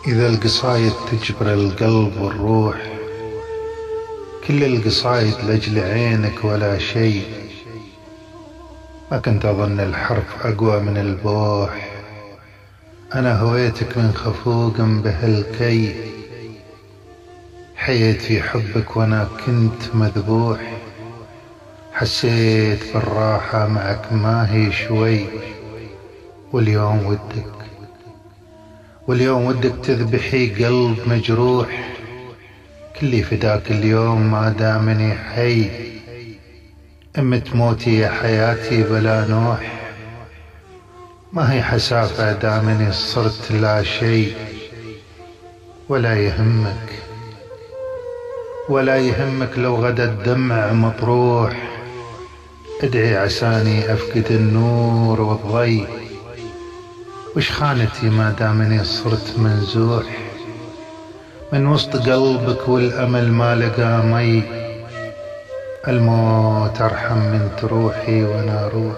إذا القصايد تجبر القلب والروح، كل القصايد لأجل عينك ولا شيء. ما كنت أظن الحرف أقوى من البوح، أنا هويتك من خفوق بهالكي. حييت في حبك وأنا كنت مذبوح، حسيت بالراحة معك ما هي شوي. واليوم ودك تذبحي قلب مجروح، كلي فداك اليوم ما دامني حي. امت موتي يا حياتي بلا نوح، ما هي حسافة دامني صرت لا شيء. ولا يهمك لو غدا الدمع مطروح، ادعي عساني افقد النور والضي. وش خانتي ما دامني صرت منزوح، من وسط قلبك والامل ما لقى مي. الموت ارحم من تروحي وانا اروح،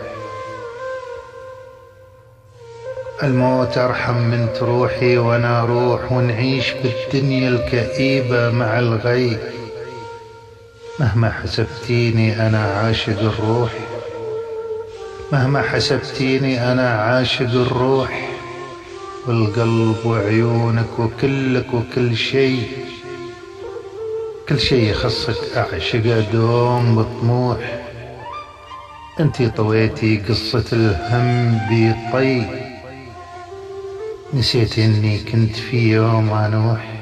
الموت ارحم من تروحي وانا اروح. ونعيش بالدنيا الكئيبة مع الغي، مهما حسبتيني انا عاشق الروح، مهما حسبتيني انا عاشق الروح. والقلب وعيونك وكلك وكل شيء، كل شيء يخصك اعشقه دوم بطموح. انتي طويتي قصة الهم بطي، نسيت اني كنت في يوم انوح،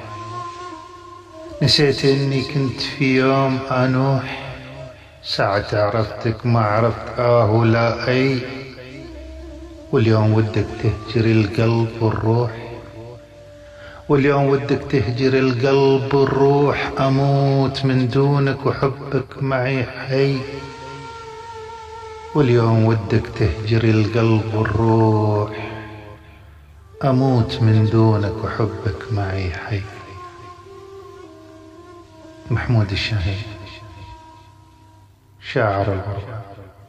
نسيت اني كنت في يوم انوح. ساعة عرفتك ما عرفت ولا اي. واليوم ودك تهجر القلب والروح، واليوم ودك تهجر القلب والروح. اموت من دونك وحبك معي حي. واليوم ودك تهجر القلب والروح، اموت من دونك وحبك معي حي. محمود الشاهين، شاعر الغربة.